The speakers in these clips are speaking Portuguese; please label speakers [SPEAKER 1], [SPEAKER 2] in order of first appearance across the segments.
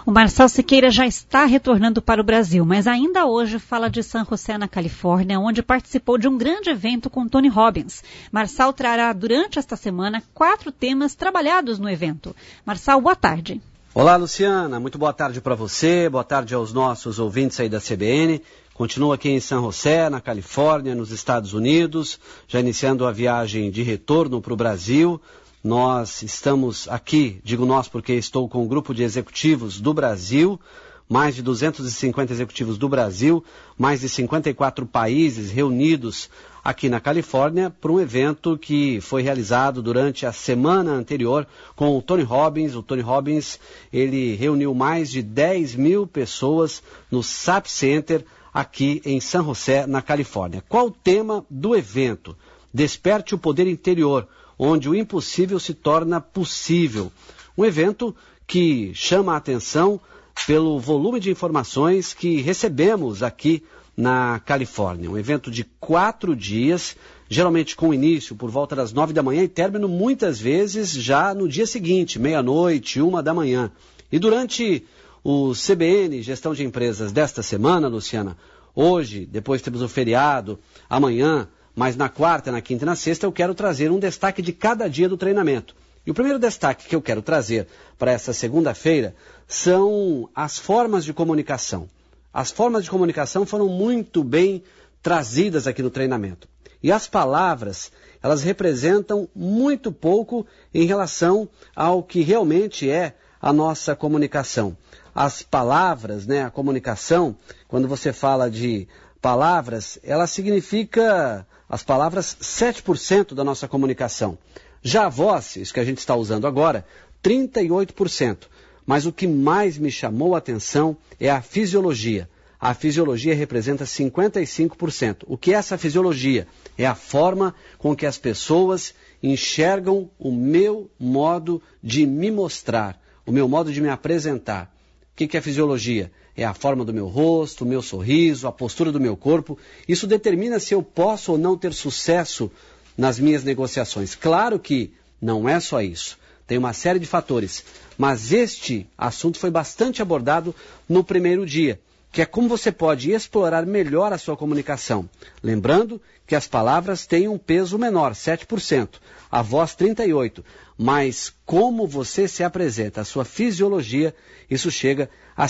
[SPEAKER 1] O Marçal Siqueira já está retornando para o Brasil, mas ainda hoje fala de San José, na Califórnia, onde participou de um grande evento com Tony Robbins. Marçal trará durante esta semana 4 temas trabalhados no evento. Marçal, boa tarde.
[SPEAKER 2] Olá, Luciana. Muito boa tarde para você, boa tarde aos nossos ouvintes aí da CBN. Continuo aqui em San José, na Califórnia, nos Estados Unidos, já iniciando a viagem de retorno para o Brasil. Nós estamos aqui, digo nós porque estou com um grupo de executivos do Brasil, mais de 250 executivos do Brasil, mais de 54 países reunidos aqui na Califórnia para um evento que foi realizado durante a semana anterior com o Tony Robbins. O Tony Robbins, ele reuniu mais de 10 mil pessoas no SAP Center aqui em San José, na Califórnia. Qual o tema do evento? Desperte o poder interior, onde o impossível se torna possível. Um evento que chama a atenção pelo volume de informações que recebemos aqui na Califórnia. Um evento de 4 dias, geralmente com início por volta das 9 da manhã e término muitas vezes já no dia seguinte, meia-noite, 1 da manhã. E durante o CBN Gestão de Empresas desta semana, Luciana, hoje, depois temos o feriado, amanhã, mas na quarta, na quinta e na sexta eu quero trazer um destaque de cada dia do treinamento. E o primeiro destaque que eu quero trazer para essa segunda-feira são as formas de comunicação. As formas de comunicação foram muito bem trazidas aqui no treinamento. E as palavras, elas representam muito pouco em relação ao que realmente é a nossa comunicação. As palavras, a comunicação, quando você fala de palavras, ela significa, as palavras, 7% da nossa comunicação. Já a voz, isso que a gente está usando agora, 38%. Mas o que mais me chamou a atenção é a fisiologia. A fisiologia representa 55%. O que é essa fisiologia? É a forma com que as pessoas enxergam o meu modo de me mostrar, o meu modo de me apresentar. O que é fisiologia? É a forma do meu rosto, o meu sorriso, a postura do meu corpo. Isso determina se eu posso ou não ter sucesso nas minhas negociações. Claro que não é só isso. Tem uma série de fatores. Mas este assunto foi bastante abordado no primeiro dia, que é como você pode explorar melhor a sua comunicação. Lembrando que as palavras têm um peso menor, 7%, a voz 38%, mas como você se apresenta, a sua fisiologia, isso chega a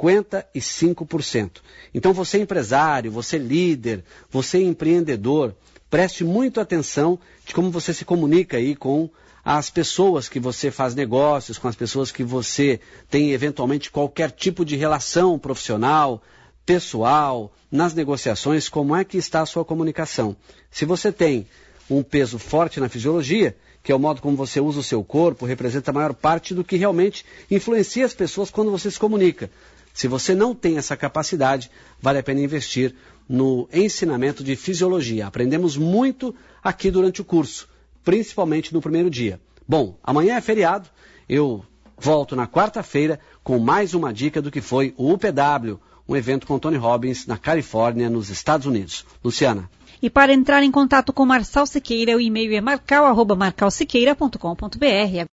[SPEAKER 2] 55%. Então você é empresário, você é líder, você é empreendedor, preste muito atenção de como você se comunica aí com as pessoas que você faz negócios, com as pessoas que você tem eventualmente qualquer tipo de relação profissional, pessoal, nas negociações, como é que está a sua comunicação. Se você tem um peso forte na fisiologia, que é o modo como você usa o seu corpo, representa a maior parte do que realmente influencia as pessoas quando você se comunica. Se você não tem essa capacidade, vale a pena investir no ensinamento de fisiologia. Aprendemos muito aqui durante o curso, principalmente no primeiro dia. Bom, amanhã é feriado, eu volto na quarta-feira com mais uma dica do que foi o UPW, um evento com Tony Robbins na Califórnia, nos Estados Unidos. Luciana.
[SPEAKER 1] E para entrar em contato com Marçal Siqueira, o e-mail é marcal@marcalsiqueira.com.br.